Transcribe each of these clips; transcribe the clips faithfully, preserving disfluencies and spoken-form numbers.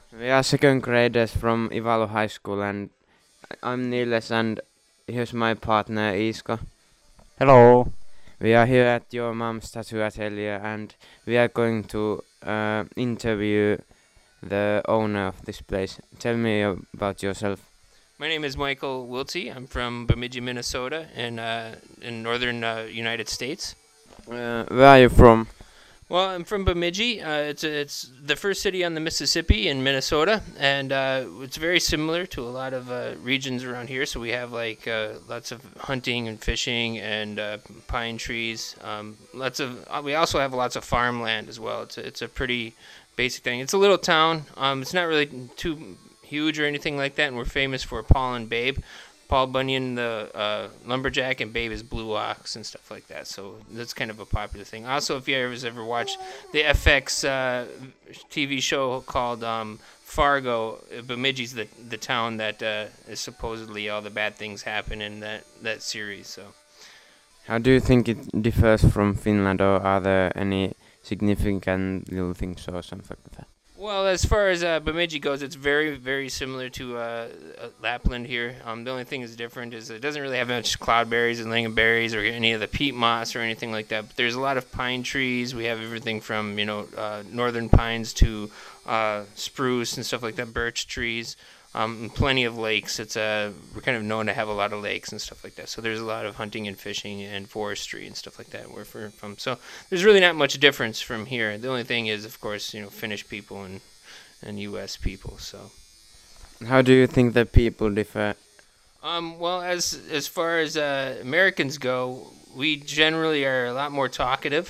We are second graders from Ivalo High School, and I'm Niles, and here's my partner Iska. Hello. We are here at your mom's tattoo atelier, and we are going to uh, interview the owner of this place. Tell me about yourself. My name is Michael Wiltsey. I'm from Bemidji, Minnesota, in uh, in northern uh, United States. Uh, where are you from? Well, I'm from Bemidji. Uh, it's it's the first city on the Mississippi in Minnesota, and uh, it's very similar to a lot of uh, regions around here. So we have like uh, lots of hunting and fishing and uh, pine trees. Um, lots of uh, we also have lots of farmland as well. It's a, it's a pretty basic thing. It's a little town. Um, it's not really too huge or anything like that, and we're famous for Paul and Babe. Paul Bunyan, the uh, lumberjack, and Babe is Blue Ox and stuff like that. So that's kind of a popular thing. Also, if you ever ever watched the F X uh, T V show called um, Fargo, Bemidji's the the town that uh, is supposedly all the bad things happen in that that series. So. How do you think it differs from Finland, or are there any significant little things or something like that? Well, as far as uh, Bemidji goes, it's very, very similar to uh, uh, Lapland here. Um, the only thing that's different is it doesn't really have much cloudberries and lingonberries or any of the peat moss or anything like that. But there's a lot of pine trees. We have everything from you know uh, northern pines to uh, spruce and stuff like that, birch trees. Um, and plenty of lakes. It's uh, we're kind of known to have a lot of lakes and stuff like that. So there's a lot of hunting and fishing and forestry and stuff like that where we're from. So there's really not much difference from here. The only thing is, of course, you know, Finnish people and and U S people. So. How do you think the people differ? Um, well, as as far as uh, Americans go, we generally are a lot more talkative,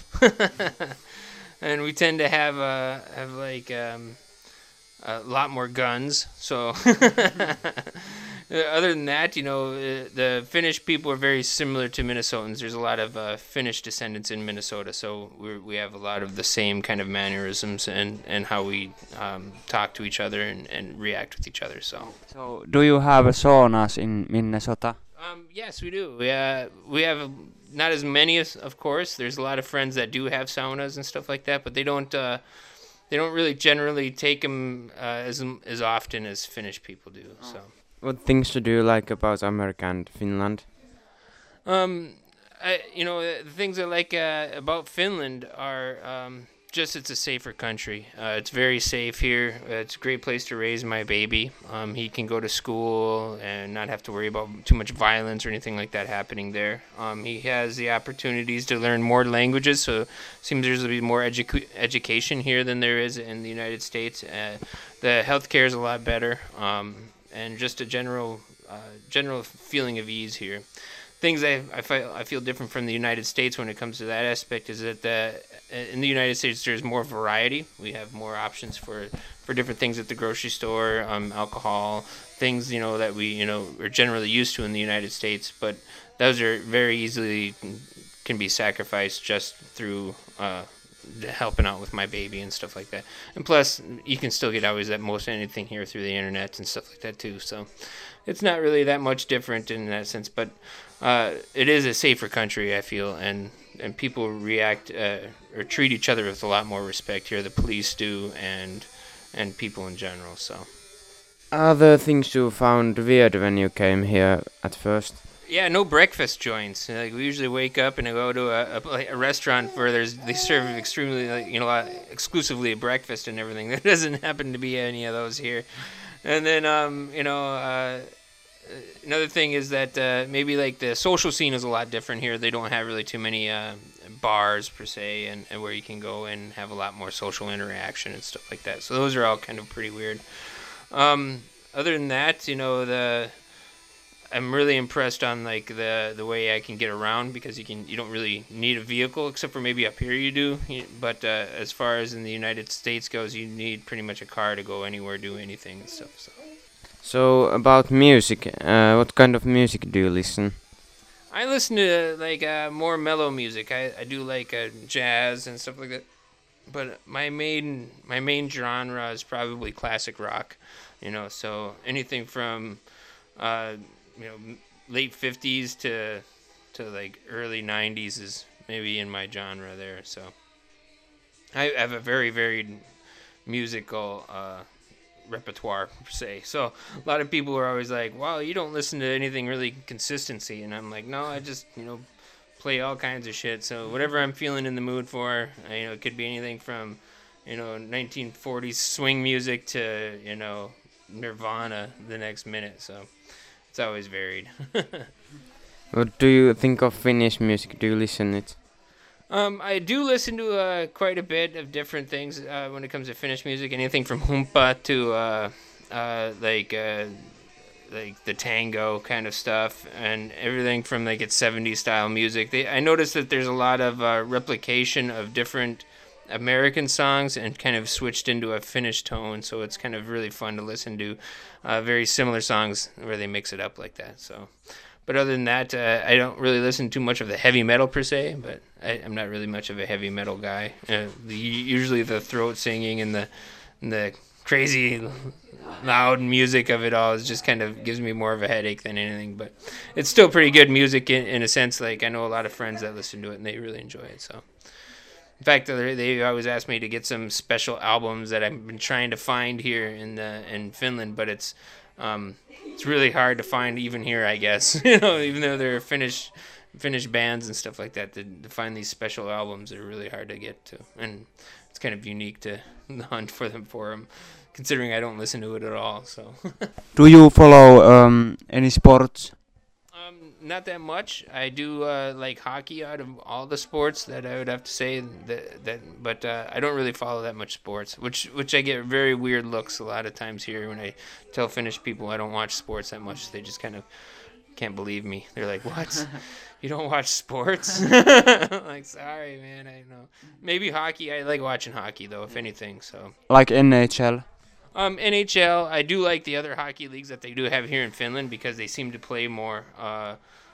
and we tend to have uh, have like. Um, a lot more guns. So other than that, you know, uh, the Finnish people are very similar to Minnesotans. There's a lot of uh, Finnish descendants in Minnesota, so we we have a lot of the same kind of mannerisms and, and how we um, talk to each other and, and react with each other. So, So, do you have saunas in Minnesota? um, yes, we do. We uh, we have not as many as, of course. There's a lot of friends that do have saunas and stuff like that, but they don't. Uh, They don't really generally take them uh, as as often as Finnish people do. So, What things do you like about America and Finland? um, I, you know, the things I like uh, about Finland are um, just it's a safer country. Uh, it's very safe here. Uh, it's a great place to raise my baby. Um, he can go to school and not have to worry about too much violence or anything like that happening there. Um, he has the opportunities to learn more languages, so it seems there's to be more edu- education here than there is in the United States. Uh, the healthcare is a lot better, um, and just a general uh, general feeling of ease here. Things I I feel, I feel different from the United States when it comes to that aspect is that the, in the United States there's more variety. We have more options for, for different things at the grocery store, um, alcohol, things you know that we you know are generally used to in the United States. But those are very easily can be sacrificed just through uh, helping out with my baby and stuff like that. And plus, you can still get always at most anything here through the internet and stuff like that too. So it's not really that much different in that sense, but uh, it is a safer country, I feel, and and people react uh, or treat each other with a lot more respect here. The police do, and and people in general. So. Are there things you found weird when you came here at first? Yeah, no breakfast joints. Like we usually wake up and go to a, a, a restaurant where there's they serve extremely like, you know uh, exclusively breakfast and everything. There doesn't happen to be any of those here. And then um you know uh, another thing is that uh, maybe like the social scene is a lot different here. They don't have really too many uh, bars per se, and, and where you can go and have a lot more social interaction and stuff like that. So those are all kind of pretty weird. Um, other than that, you know the. I'm really impressed on like the the way I can get around because you can you don't really need a vehicle except for maybe up here you do. But uh, as far as in the United States goes, you need pretty much a car to go anywhere, do anything and stuff. So. So about music, uh, what kind of music do you listen? I listen to like uh, more mellow music. I, I do like uh, jazz and stuff like that. But my main my main genre is probably classic rock. You know, so anything from uh, you know late fifties to to like early nineties is maybe in my genre there. So I have a very varied musical uh, repertoire per se. So a lot of people are always like, "Wow, you don't listen to anything really consistency," and I'm like, "No, I just you know play all kinds of shit. So whatever I'm feeling in the mood for, you know, it could be anything from you know nineteen forties swing music to you know Nirvana the next minute. So it's always varied." What do you think of Finnish music? Do you listen it? Um, I do listen to uh, quite a bit of different things uh, when it comes to Finnish music. Anything from humppa to uh, uh, like uh, like the tango kind of stuff, and everything from like its seventies style music. They, I noticed that there's a lot of uh, replication of different American songs and kind of switched into a Finnish tone, so it's kind of really fun to listen to uh, very similar songs where they mix it up like that. So. But other than that, uh, I don't really listen too much of the heavy metal per se, but I, I'm not really much of a heavy metal guy. Uh, the, usually the throat singing and the and the crazy loud music of it all is just kind of gives me more of a headache than anything. But it's still pretty good music in, in a sense. Like I know a lot of friends that listen to it and they really enjoy it. So, in fact, they they always ask me to get some special albums that I've been trying to find here in the in Finland, but it's um, it's really hard to find even here, I guess. You know, even though they're Finnish, Finnish bands and stuff like that, to, to find these special albums are really hard to get to, and it's kind of unique to hunt for them for them, considering I don't listen to it at all. So. Do you follow um, any sports? Um, not that much. I do uh, like hockey out of all the sports that I would have to say that, that but uh, I don't really follow that much sports, which which I get very weird looks a lot of times here when I tell Finnish people I don't watch sports that much. They just kind of can't believe me. They're like, "What? You don't watch sports?" I'm like, sorry, man. I know. Maybe hockey. I like watching hockey though, if anything. So. Like N H L? Um, N H L, I do like the other hockey leagues that they do have here in Finland because they seem to play more, uh,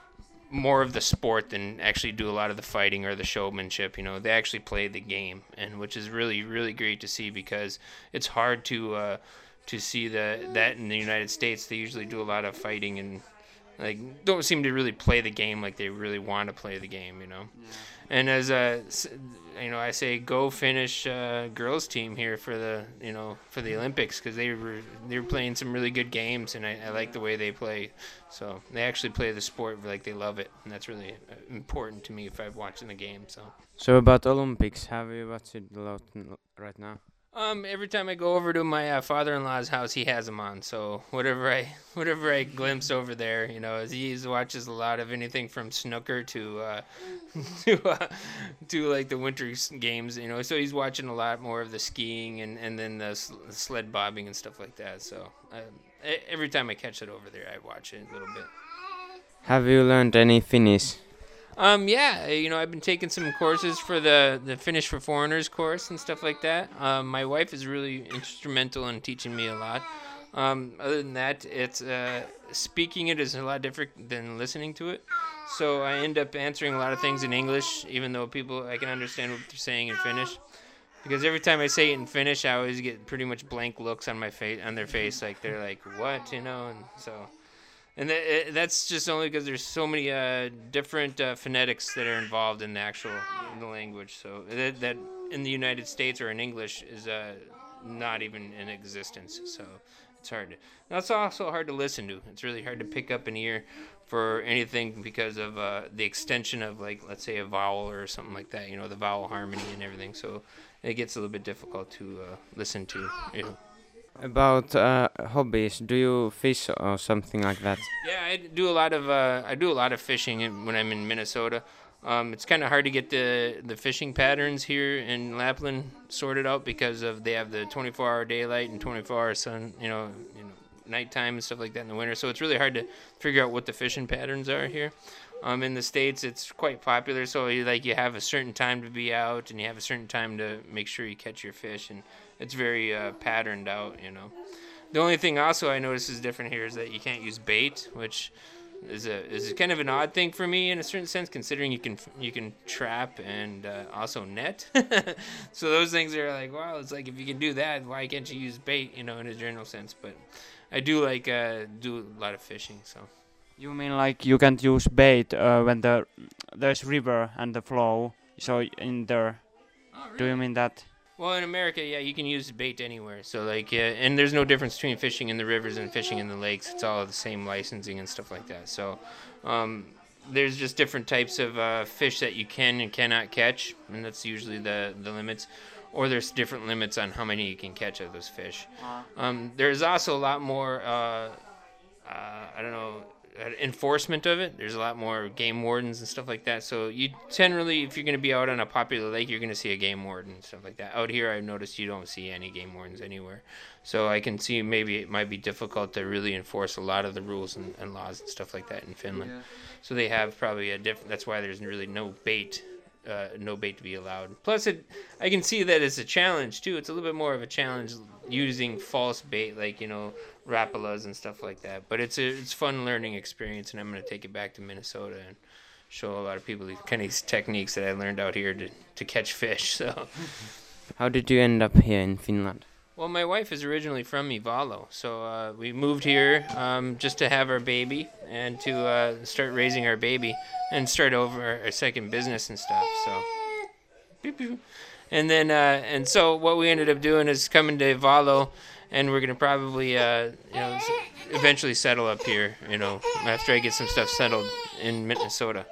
more of the sport than actually do a lot of the fighting or the showmanship. You know, they actually play the game, and which is really, really great to see because it's hard to uh, to see the that in the United States. They usually do a lot of fighting and like don't seem to really play the game like they really want to play the game. You know, yeah. And as a you know, I say go Finnish uh, girls team here for the you know for the Olympics because they were they were playing some really good games and I, I like the way they play. So they actually play the sport like they love it, and that's really important to me if I'm watching the game. So. So about Olympics, have you watched it a lot right now? Um, every time I go over to my uh, father-in-law's house, he has them on. So whatever I whatever I glimpse over there, you know, he watches a lot of anything from snooker to uh, to uh, to like the winter games, you know. So he's watching a lot more of the skiing and and then the sled bobbing and stuff like that. So uh, every time I catch it over there, I watch it a little bit. Have you learned any Finnish? Um, yeah, you know, I've been taking some courses for the, the Finnish for Foreigners course and stuff like that. Um, my wife is really instrumental in teaching me a lot. Um, other than that, it's uh, speaking it is a lot different than listening to it. So I end up answering a lot of things in English, even though people I can understand what they're saying in Finnish. Because every time I say it in Finnish, I always get pretty much blank looks on my face, on their face, like they're like, "What?" You know, and so. And th- that's just only because there's so many uh, different uh, phonetics that are involved in the actual in the language. So that, that in the United States or in English is uh, not even in existence. So it's hard to. That's also hard to listen to. It's really hard to pick up an ear for anything because of uh, the extension of, like, let's say a vowel or something like that. You know, the vowel harmony and everything. So it gets a little bit difficult to uh, listen to. You know. About uh, hobbies, do you fish or something like that? Yeah, I do a lot of uh, I do a lot of fishing when I'm in Minnesota. Um, it's kind of hard to get the the fishing patterns here in Lapland sorted out because of they have the twenty-four hour daylight and twenty-four hour sun, you know, you know, nighttime and stuff like that in the winter. So it's really hard to figure out what the fishing patterns are here. Um, in the States, it's quite popular. So you, like you have a certain time to be out, and you have a certain time to make sure you catch your fish, and it's very uh, patterned out, you know. The only thing also I notice is different here is that you can't use bait, which is a is kind of an odd thing for me in a certain sense, considering you can you can trap and uh, also net. So those things are like, wow, it's like if you can do that, why can't you use bait, you know, in a general sense? But I do like uh, do a lot of fishing, so. You mean like you can't use bait uh, when the there's river and the flow, so in there. Oh, really? Do you mean that? Well, Well, in America, yeah, you can use bait anywhere. So like, yeah, and there's no difference between fishing in the rivers and fishing in the lakes. It's all the same licensing and stuff like that. So, um, there's just different types of uh, fish that you can and cannot catch, and that's usually the the limits. Or there's different limits on how many you can catch of those fish. Um, there's also a lot more. Uh, uh, I don't know. uh, enforcement of it. There's a lot more game wardens and stuff like that. So you generally, if you're going to be out on a popular lake, you're going to see a game warden and stuff like that. Out here, I've noticed you don't see any game wardens anywhere. So I can see maybe it might be difficult to really enforce a lot of the rules and, and laws and stuff like that in Finland. Yeah. So they have probably a different. That's why there's really no bait. Uh, no bait to be allowed. Plus, it I can see that it's a challenge too. It's a little bit more of a challenge using false bait, like you know, rapalas and stuff like that. But it's a it's fun learning experience, and I'm gonna take it back to Minnesota and show a lot of people these kind of these techniques that I learned out here to to catch fish. So, how did you end up here in Finland? Well, my wife is originally from Ivalo, so uh, we moved here um, just to have our baby and to uh, start raising our baby and start over our, our second business and stuff. So, beep, beep. and then uh, and so what we ended up doing is coming to Ivalo, and we're gonna probably uh, you know eventually settle up here. You know, after I get some stuff settled in Minnesota.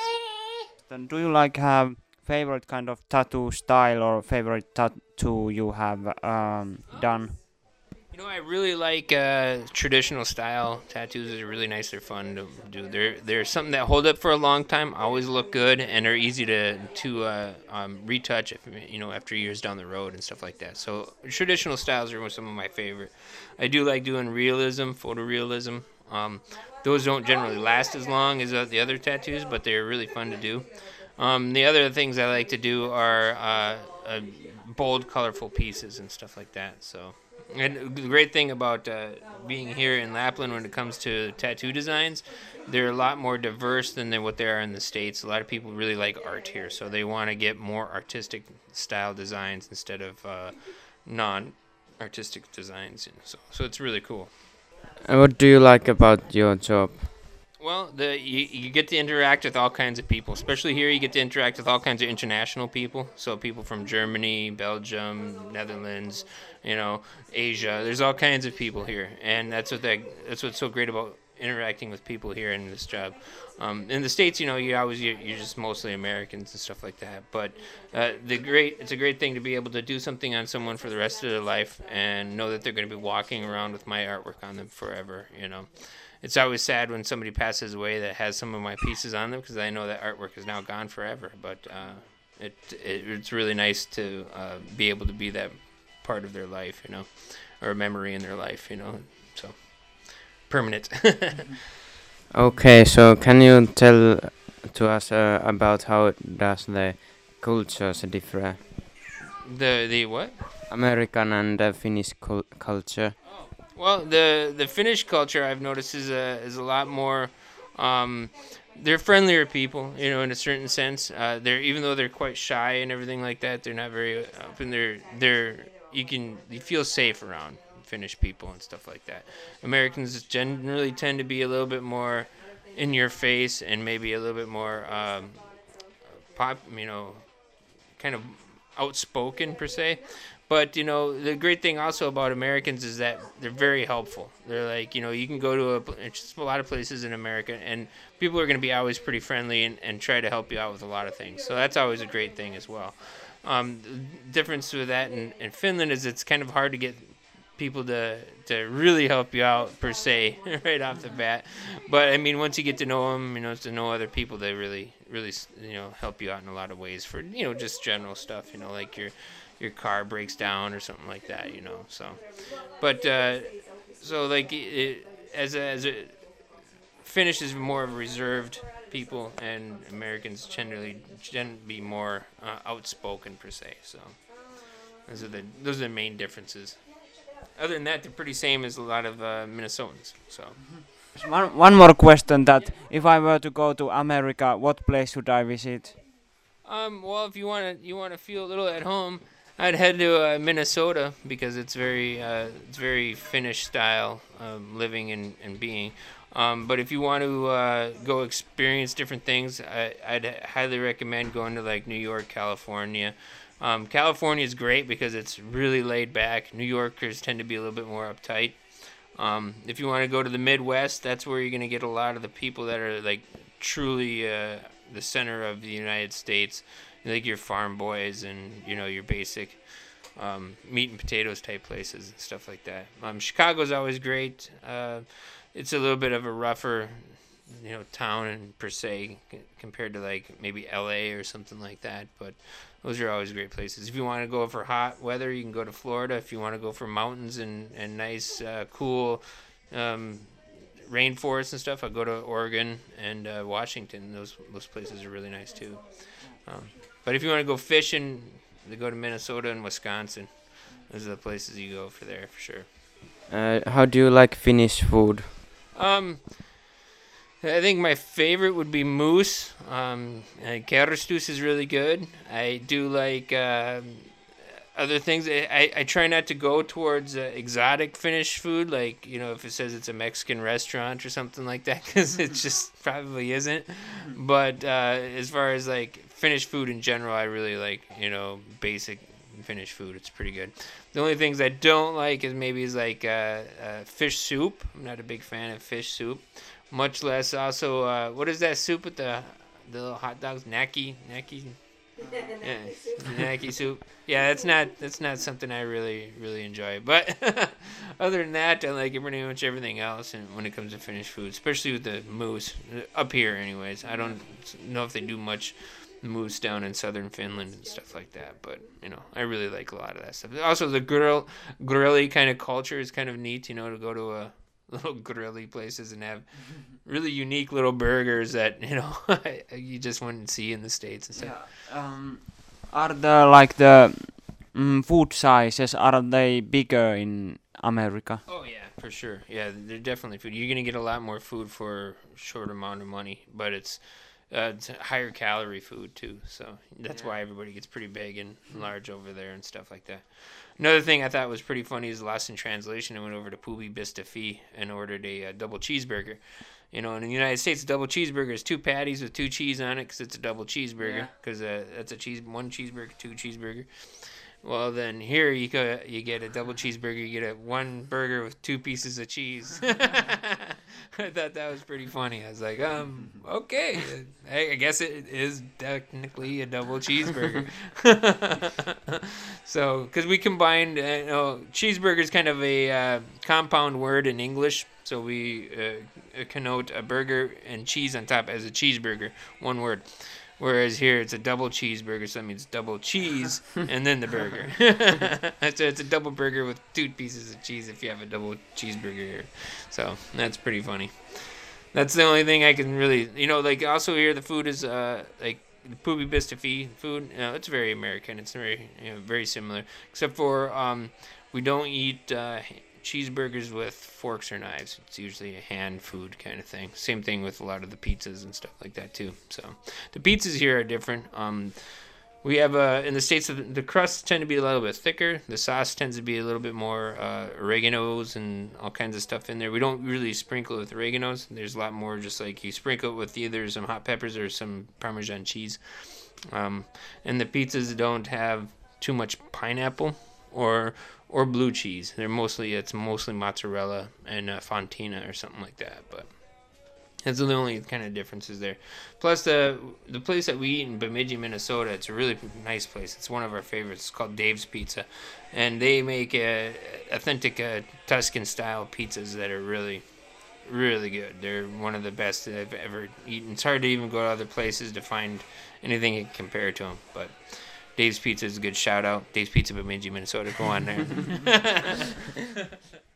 Then do you like have favorite kind of tattoo style or favorite tattoo you have um, done? You know, I really like uh, traditional style tattoos. Are really nice. They're fun to do. They're they're something that hold up for a long time, always look good, and are easy to to uh, um, retouch. If, you know, after years down the road and stuff like that. So traditional styles are some of my favorite. I do like doing realism, photorealism. Um, those don't generally last as long as uh, the other tattoos, but they're really fun to do. Um, the other things I like to do are uh, uh, bold, colorful pieces and stuff like that. So, and the great thing about uh, being here in Lapland when it comes to tattoo designs, they're a lot more diverse than what they are in the States. A lot of people really like art here, so they want to get more artistic style designs instead of uh, non-artistic designs. So, so it's really cool. And what do you like about your job? Well, the you, you get to interact with all kinds of people. Especially here, you get to interact with all kinds of international people. So people from Germany, Belgium, Netherlands, you know, Asia. There's all kinds of people here, and that's what that, that's what's so great about interacting with people here in this job. Um, in the States, you know, you always you're, you're just mostly Americans and stuff like that. But uh, the great it's a great thing to be able to do something on someone for the rest of their life and know that they're going to be walking around with my artwork on them forever. You know. It's always sad when somebody passes away that has some of my pieces on them because I know that artwork is now gone forever. But uh, it, it it's really nice to uh, be able to be that part of their life, you know, or a memory in their life, you know. So permanent. Okay, so can you tell to us uh, about how does the cultures differ? The the what? American and uh, Finnish cul- culture. Well, the the Finnish culture I've noticed is a is a lot more. Um, they're friendlier people, you know, in a certain sense. Uh, they're even though they're quite shy and everything like that, they're not very open. They're they're you can you feel safe around Finnish people and stuff like that. Americans generally tend to be a little bit more in your face and maybe a little bit more um, pop, you know, kind of outspoken per se. But, you know, the great thing also about Americans is that they're very helpful. They're like, you know, you can go to a, just a lot of places in America, and people are going to be always pretty friendly and, and try to help you out with a lot of things. So that's always a great thing as well. Um, the difference with that in, in Finland is it's kind of hard to get people to, to really help you out, per se, right off the bat. But, I mean, once you get to know them, you know, to know other people, they really, really, you know, help you out in a lot of ways for, you know, just general stuff, you know, like your... your car breaks down or something like that, you know. So, but uh, so like it, as a, as a Finnish is more of reserved people, and Americans generally tend to be more uh, outspoken per se. So those are the those are the main differences. Other than that, they're pretty same as a lot of uh, Minnesotans. So. One one more question: that if I were to go to America, what place should I visit? Um, well, if you want to you want to feel a little at home, I'd head to uh, Minnesota because it's very uh, it's very Finnish style um, living and, and being. Um, but if you want to uh, go experience different things, I, I'd highly recommend going to like New York, California, Um, California is great because it's really laid back. New Yorkers tend to be a little bit more uptight. Um, if you want to go to the Midwest, that's where you're going to get a lot of the people that are like truly uh, the center of the United States, like your farm boys and you know your basic um, meat and potatoes type places and stuff like that. Um, Chicago's always great. Uh, it's a little bit of a rougher, you know, town and per se c- compared to like maybe L A or something like that, but those are always great places. If you want to go for hot weather, you can go to Florida. If you want to go for mountains and, and nice, uh, cool um, rainforests and stuff, I'll go to Oregon and uh, Washington. Those those places are really nice too. Um, but if you want to go fishing, you go to Minnesota and Wisconsin. Those are the places you go for there for sure. Uh, how do you like Finnish food? Um, I think my favorite would be moose. Um, and Kerstus is really good. I do like um other things. I, I, I try not to go towards uh, exotic Finnish food, like, you know, if it says it's a Mexican restaurant or something like that, because it just probably isn't. But uh, as far as, like, Finnish food in general, I really like, you know, basic Finnish food. It's pretty good. The only things I don't like is maybe is like uh, uh, fish soup. I'm not a big fan of fish soup. Much less also, uh, what is that soup with the the little hot dogs? Naki? Naki? Yeah, Naki soup. Yeah, that's not that's not something I really really enjoy. But other than that, I like pretty much everything else. And when it comes to Finnish food, especially with the moose up here, anyways, I don't know if they do much moose down in southern Finland and stuff like that. But you know, I really like a lot of that stuff. Also, the grill grilly kind of culture is kind of neat. You know, to go to a little grilly places and have really unique little burgers that you know you just wouldn't see in the States and stuff. Yeah. Um, are the like the mm, food sizes, are they bigger in America? Oh yeah, for sure. Yeah, they're definitely food. You're gonna get a lot more food for a short amount of money, but it's uh, it's higher calorie food too. So that's Yeah. why everybody gets pretty big and large over there and stuff like that. Another thing I thought was pretty funny is lost in translation. I went over to Pubi Bistafi and ordered a, uh double cheeseburger. You know, in the United States, a double cheeseburger is two patties with two cheese on it because it's a double cheeseburger. Because Yeah. uh, that's a cheese, one cheeseburger, two cheeseburger. Well, then here you go, you get a double cheeseburger. You get a one burger with two pieces of cheese. I thought that was pretty funny. I was like, um, okay, I, I guess it is technically a double cheeseburger. So, because we combined, uh, you know, cheeseburger is kind of a uh, compound word in English. So we uh, connote a burger and cheese on top as a cheeseburger, one word. Whereas here it's a double cheeseburger, so that means double cheese and then the burger. So it's a double burger with two pieces of cheese if you have a double cheeseburger here. So that's pretty funny. That's the only thing I can really, you know, like also here the food is uh, like the Pubi Bistafi food. You know, it's very American. It's very, you know, very similar, except for um, we don't eat uh, cheeseburgers with forks or knives. It's usually a hand food kind of thing. Same thing with a lot of the pizzas and stuff like that too. So the pizzas here are different. Um, we have uh, in the States the crusts tend to be a little bit thicker. The sauce tends to be a little bit more uh, oreganos and all kinds of stuff in there. We don't really sprinkle it with oreganos. There's a lot more just like you sprinkle it with either some hot peppers or some Parmesan cheese. Um, and the pizzas don't have too much pineapple or or blue cheese. They're mostly it's mostly mozzarella and uh, fontina or something like that. But that's the only kind of differences there. Plus the the place that we eat in Bemidji, Minnesota, it's a really nice place. It's one of our favorites. It's called Dave's Pizza, and they make uh, authentic uh, Tuscan style pizzas that are really really good. They're one of the best that I've ever eaten. It's hard to even go to other places to find anything that can compare to them, but Dave's Pizza is a good shout out. Dave's Pizza, Bemidji, Minnesota. Go on there.